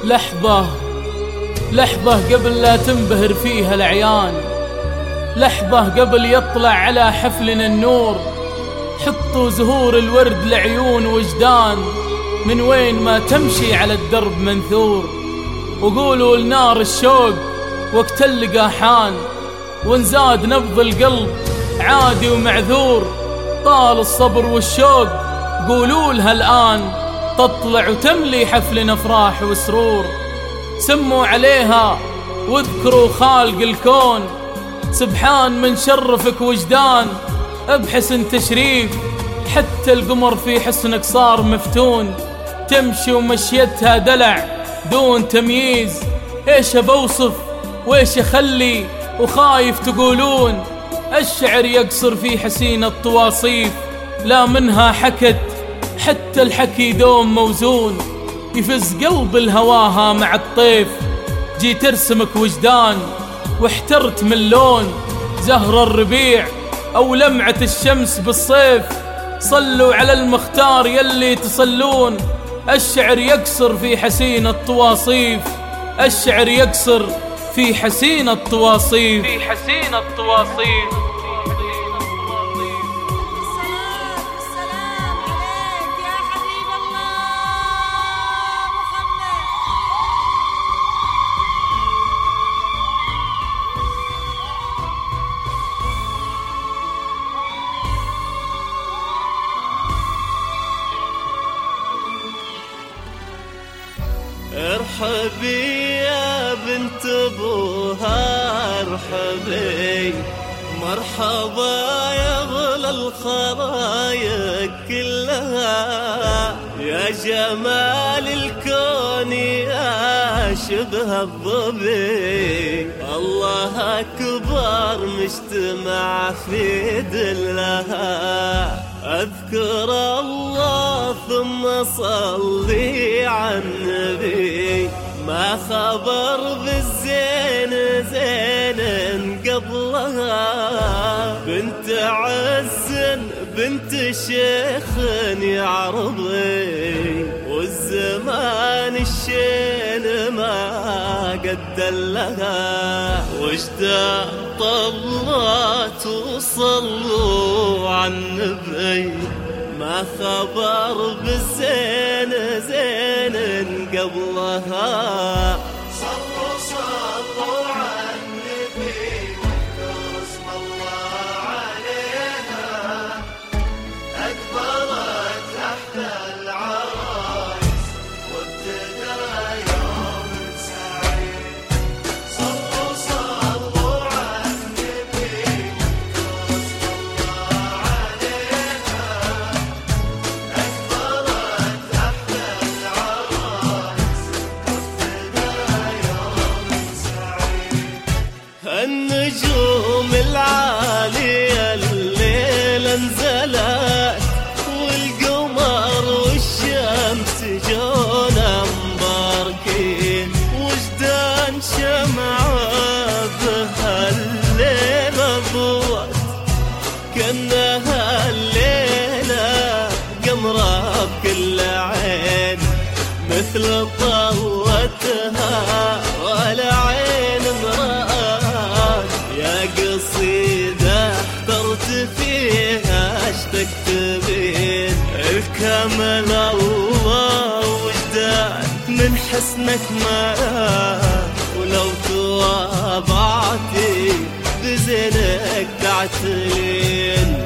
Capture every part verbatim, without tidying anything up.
لحظة لحظة قبل لا تنبهر فيها الأعيان، لحظة قبل يطلع على حفلنا النور. حطوا زهور الورد لعيون وجدان، من وين ما تمشي على الدرب منثور. وقولوا لنار الشوق وقت اللقا حان، وانزاد نبض القلب عادي ومعذور. طال الصبر والشوق قولوا لها الآن، تطلع وتملي حفلنا افراح وسرور. سموا عليها واذكروا خالق الكون، سبحان من شرفك وجدان بحسن تشريف. حتى القمر في حسنك صار مفتون، تمشي ومشيتها دلع دون تمييز. ايش بوصف وايش اخلي وخايف تقولون، الشعر يقصر في حسين التواصيف. لا منها حكت حتى الحكي دوم موزون، يفز قلب الهواها مع الطيف. جيت ارسمك وجدان واحترت من لون زهر الربيع او لمعة الشمس بالصيف. صلوا على المختار يلي تصلون، الشعر يقصر في حسين التواصيف. الشعر يقصر في حسين التواصيف في حسين التواصيف. ارحبي يا بنت ابوها ارحبي، مرحبا يا غلا الخلايق كلها. يا جمال الكون يا شبه الظبي، الله اكبر مجتمع في دلها. اذكر الله ثم صلي على النبي، ما خبر بالزين زين قبلها. بنت عز بنت شيخ يعرضي، والزمان الشين ما قد لها. واشتاق طلات وصلوا على النبي، ما خبر بالزين زين قبلها. صلوا صلوا على النبي واسم الله عليها، أقبلت تحت العرايس وابتدى يوم سعيد. صلوا صلوا على النبي واسم الله عليها، أقبلت تحت العرايس وابتدى يوم سعيد. النجوم العالية الليلة نزلت، والقمر والشمس جونا مباركين. وجدان شمعة بهالليلة ضوت، كأنها الليلة قمرة بكل عين. مثل طلتها ولا عين مرآت، يا قصيدة احترت فيها اشتقت بين. الكمل الله وجدان من حسنك ما، ولو تواضعتي بزينك تعتلين.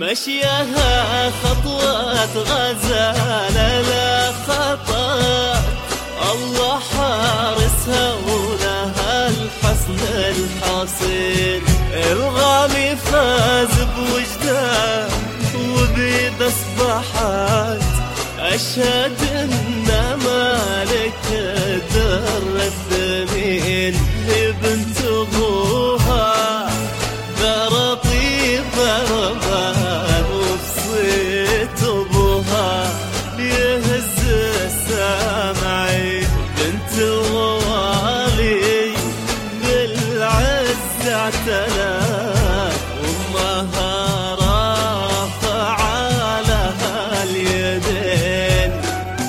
مشيها خطوات غزالة لا خطأ، الله حارسها ولها الحسن الحصين. الغالي فاز بوجدان وبيد اصبحت، أشهد إن مالك الدر الثمين هي بنت أبوها، برطيب ضربان وبصيت أبوها ليهز السامعين. بنت الغوالي بالعز اعتلت، وأمها رافعة لها اليدين.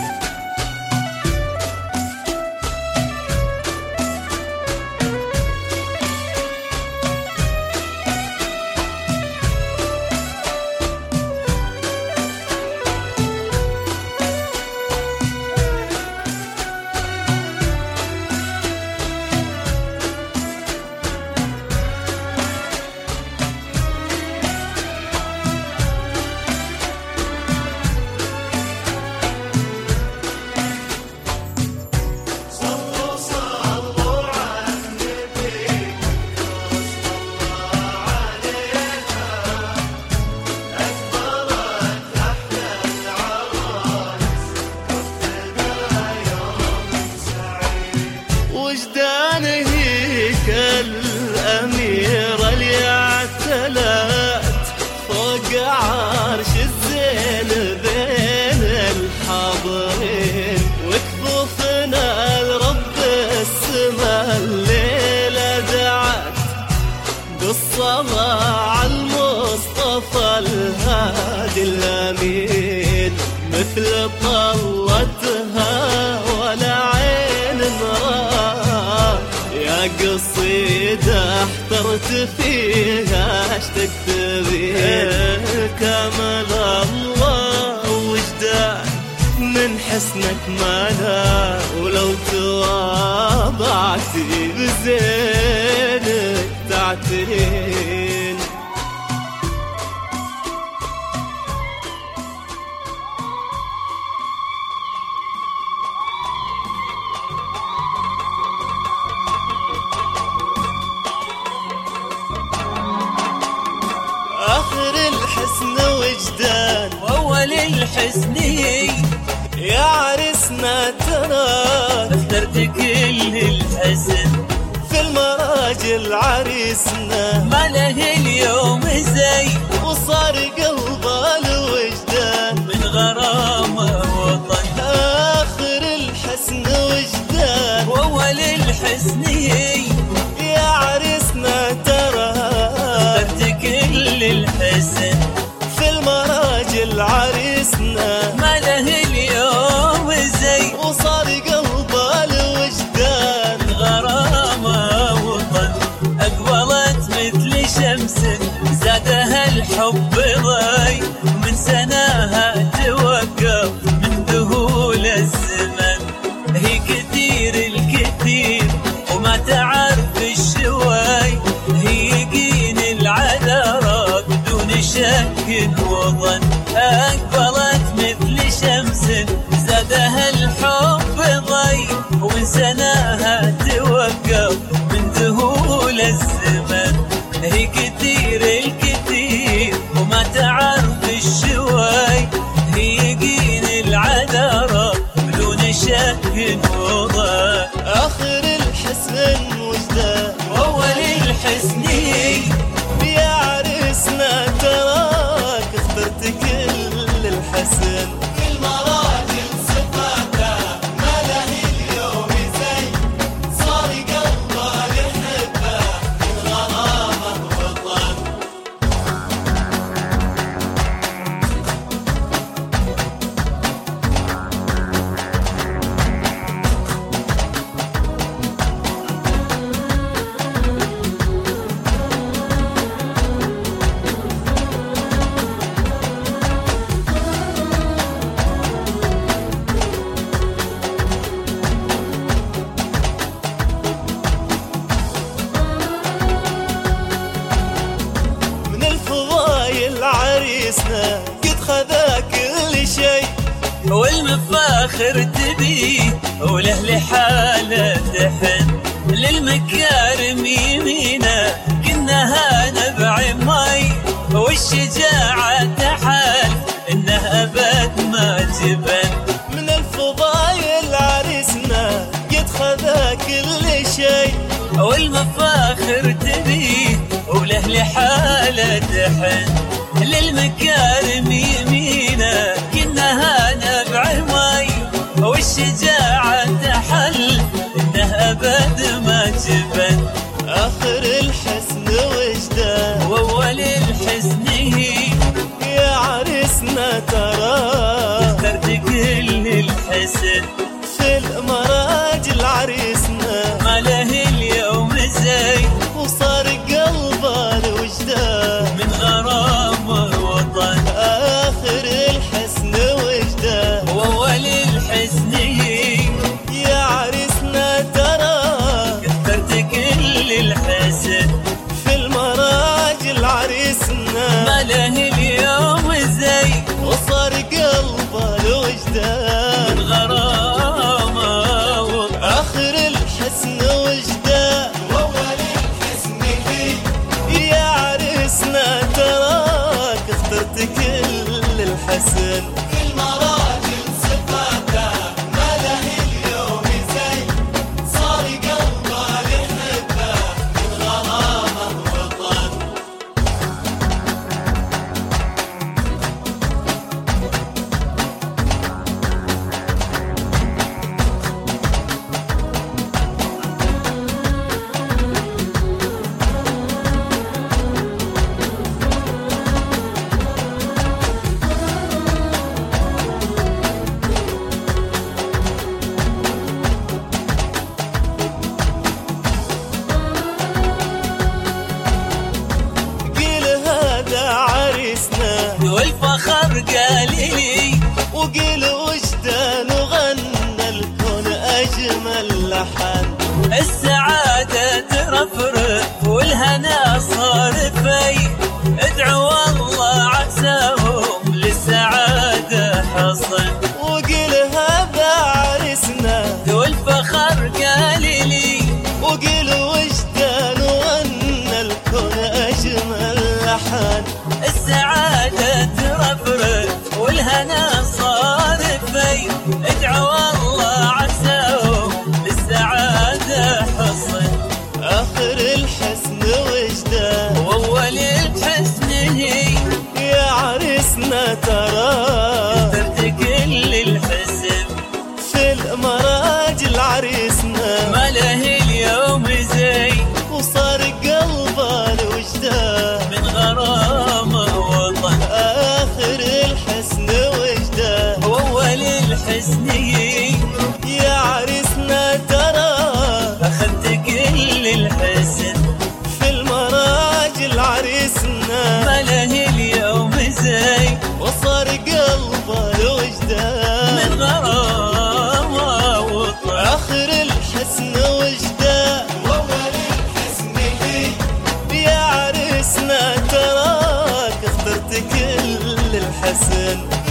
وجدان هيك الأميرة اللي اعتلت فوق عرش الزين بين الحاضرين. وكفوفنا لرب السما الليلة دعت بالصلاة على المصطفى الهادي الأمين. مثل طلتها ولا عين مراد، يا قصيدة احترت فيها اش تكتبين. كامل الله وجدان من حسنك مالا، ولو تواضعتي بزينك تعترين. آخر الحسن وجدان وأول الحسن يا عرسنا تراك، اخترت كل الحسن في المراجل عريسنا ما له اليوم زي، وصار قلبه الوجدان من غرامة وطن. آخر الحسن وجدان وأول الحسن يا عرسنا تراك، اخترت كل الحسن في المراجل عريسنا ما له اليوم زي، وصار قلبه الوجدان من غرامة وطن. أقبلت مثل شمس زادها الحب ضي، من سناها توقف من ذهول الزمن. هي كثير الكثير وما تعرف الشواي، هي يقين العذراء بدون شك وظن. أقبلت مثل شمس زادها الحب ضي، ومن سناها توقف من ذهول الزمن. هي كثير الكثير وما تعرف الشواي، هي يقين العذراء بدون شك وظن. آخر الحسن وجدان وأول الحسن يا عرسنا تراك، اخترت كل الحسن في المراجل صفاته ما له اليوم زي، صار قلبه يحبه من غرامه وطن. والمفاخر تبيه وله لحاله تحن للمكارم يمينه كنها نبع مي والشجاعة تحال انه ابد ما جبن من الفضايل عرسنا قد خذا كل شيء والمفاخر تبيه وله لحاله تحن للمكارم يمينه كنها نبع مي والشجاعة تحل انه ابد ما جبن اخر الحسن وجده واول الحسن هي يا عرسنا ترى اخترت كل الحسن في المراجل عريسنا ما له اليوم زي وصار قلبه لوجده من غرام الوطن اخر الحسن وجده واول الحسن هي يا عرسنا ترى اخترت كل الحسن في المراجل عريسنا ما له اليوم زي وصار قلبه لوجده من غرام الوطن اخر الحسن وجده واول الحسن هي يا عرسنا تراك اخترت كل الحسن في المراجل صفاته ما له اليوم زي صار قلبه يحبه من غرامه وطن والفخر قال لي وقيل وجدان وغنى الكون أجمل لحن السعادة ترفرف والهنا صار في ادعوا الله عساهم للسعادة حصن وقيل هذا عرسنا والفخر قال لي وقيل وجدان وغنى الكون أجمل لحن السعادة ترفرف والهنا صار في ادعوا الله عساهم للسعادة حصن آخر الحسن وجده واول الحسن هي يا عرسنا ترى اخترت كل الحسن في المراجل عريسنا ما له اليوم زي وصار قلبه لوجده من غرام وطن آخر الحسن وجده واول الحسن هي يا عرسنا ترى اخذت كل الحسن في المراجل عريسنا ما له اليوم زي وصار قلبه لوجده من غرام وطن آخر الحسن وجده واول الحسن هي يا عرسنا تراك اخترت كل الحسن